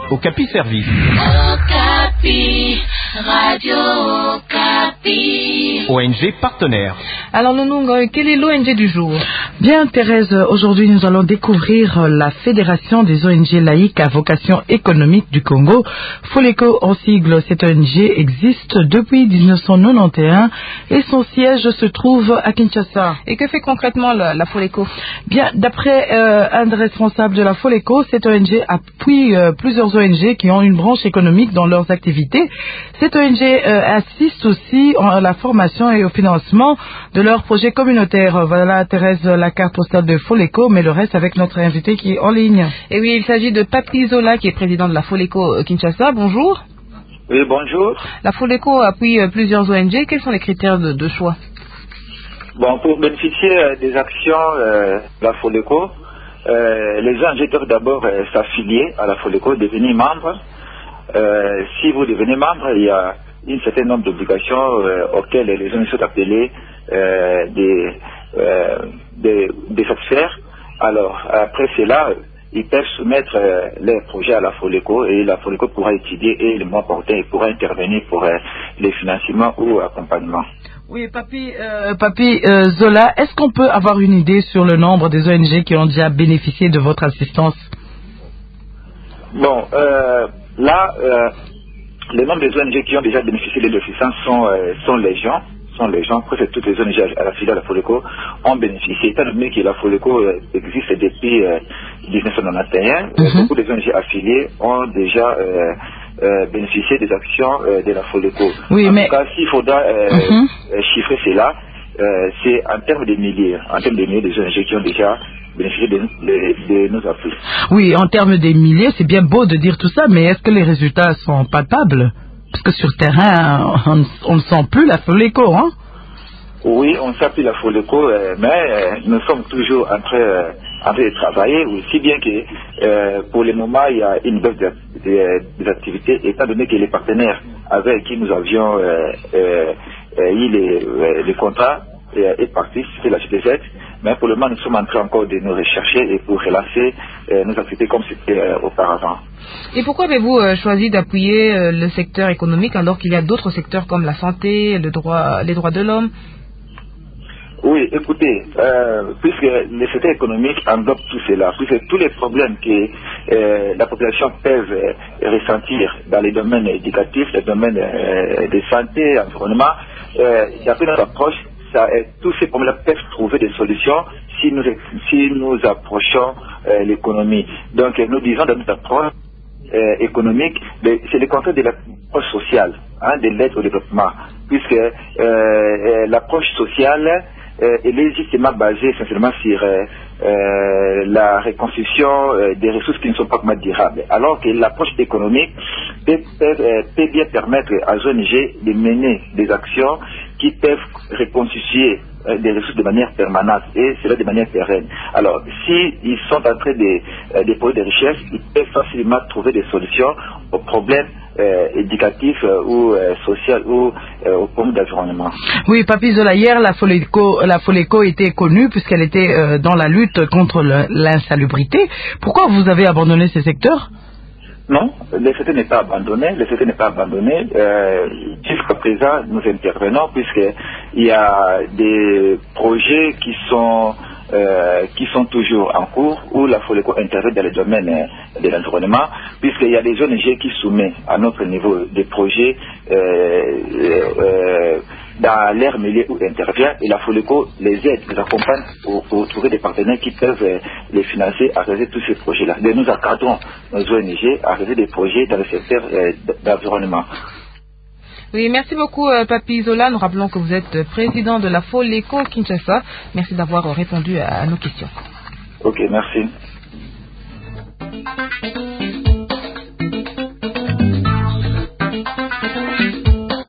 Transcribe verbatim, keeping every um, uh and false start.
Okapi Service. Okapi, Radio Okapi. O N G partenaire. Alors Nounung, quel est l'O N G du jour? Bien Thérèse, aujourd'hui nous allons découvrir la Fédération des O N G laïques à vocation économique du Congo. Foleco en sigle, cette O N G existe depuis mille neuf cent quatre-vingt-onze et son siège se trouve à Kinshasa. Et que fait concrètement la, la Foleco? Bien, d'après euh, un des responsables de la Foleco, cette O N G appuie euh, plusieurs O N G qui ont une branche économique dans leurs activités. Cette O N G euh, assiste aussi à la formation et au financement de leurs projets communautaires. Voilà Thérèse, la carte postale de Foleco, mais le reste avec notre invité qui est en ligne. Et oui, il s'agit de Papi Zola qui est président de la Foleco Kinshasa. Bonjour. Oui, bonjour. La Foleco appuie plusieurs O N G. Quels sont les critères de, de choix? Bon, pour bénéficier euh, des actions euh, de la Foleco, euh, les O N G doivent d'abord euh, s'affilier à la Foleco, devenir membres. Euh, si vous devenez membre, il y a un certain nombre d'obligations euh, auxquelles les O N G sont appelés euh, des, euh, des, des satisfaire. Alors, après cela, ils peuvent soumettre euh, leurs projets à la Foleco et la Foleco pourra étudier et le mois porté et pourra intervenir pour euh, les financements ou accompagnement. Oui, Papi, euh, Papi euh, Zola, est-ce qu'on peut avoir une idée sur le nombre des O N G qui ont déjà bénéficié de votre assistance? Bon, euh, là, euh, le nombre des O N G qui ont déjà bénéficié de l'assistance sont, euh, sont légion. sont les gens, presque toutes les O N G à la filiale de la Foleco ont bénéficié, étant donné que la Foleco euh, existe depuis euh, mille neuf cent quatre-vingt-onze, mm-hmm. beaucoup de O N G affiliés ont déjà euh, euh, bénéficié des actions euh, de la Foleco. Oui, en mais... tout cas, s'il faudra euh, mm-hmm. chiffrer cela, euh, c'est en termes de milliers, en termes de milliers de O N G qui ont déjà bénéficié de, de, de nos appuis. Oui, en termes des milliers, c'est bien beau de dire tout ça, mais est-ce que les résultats sont palpables? Parce que sur terrain, on ne sent plus la Foleco, hein? Oui, on ne sent plus la Foleco, euh, mais euh, nous sommes toujours en train, euh, en train de travailler, aussi bien que euh, pour le moment, il y a une baisse des, des, des activités, étant donné que les partenaires avec qui nous avions euh, euh, euh, eu les, euh, les contrats euh, est parti, c'était la G T Z. Mais pour le moment, nous sommes en train encore de nous rechercher et pour relancer euh, nos activités comme c'était euh, auparavant. Et pourquoi avez-vous euh, choisi d'appuyer euh, le secteur économique alors qu'il y a d'autres secteurs comme la santé, le droit, les droits de l'homme? Oui, écoutez, euh, puisque le secteur économique englobe tout cela, puisque tous les problèmes que euh, la population peut euh, ressentir dans les domaines éducatifs, les domaines euh, de santé, environnement, euh, d'après notre approche, ça, euh, tous ces problèmes peuvent trouver des solutions si nous, si nous approchons euh, l'économie. Donc nous disons dans notre approche euh, économique, c'est le contraire de l'approche sociale, hein, de l'aide au développement, puisque euh, euh, l'approche sociale Euh, elle est justement basée essentiellement sur euh, euh, la reconstruction euh, des ressources qui ne sont pas durables. Alors que l'approche économique peut, peut, euh, peut bien permettre aux O N G de mener des actions qui peuvent reconstituer euh, des ressources de manière permanente et cela de manière pérenne. Alors, s'ils sont en train de euh, déployer des richesses, ils peuvent facilement trouver des solutions aux problèmes Euh, éducatif euh, ou euh, social ou euh, au problème d'environnement. Oui, Papi Zola, hier la Foleco, la Foleco était connue puisqu'elle était euh, dans la lutte contre l'insalubrité. Pourquoi vous avez abandonné ces secteurs? Non, le secteur n'est pas abandonné. Le secteur n'est pas abandonné. Euh, Jusqu'à présent, nous intervenons puisqu'il y a des projets qui sont Euh, qui sont toujours en cours, où la Foleco intervient dans le domaine euh, de l'environnement, puisqu'il y a des O N G qui soumettent à notre niveau des projets euh, euh, dans leur milieu où intervient, et la Foleco les aide, les accompagne pour, pour trouver des partenaires qui peuvent euh, les financer à réaliser tous ces projets-là. Et nous encadrons nos O N G à réaliser des projets dans le secteur euh, d'environnement. Oui, merci beaucoup euh, Papi Zola. Nous rappelons que vous êtes président de la Foleco Kinshasa. Merci d'avoir répondu à, à nos questions. Ok, merci.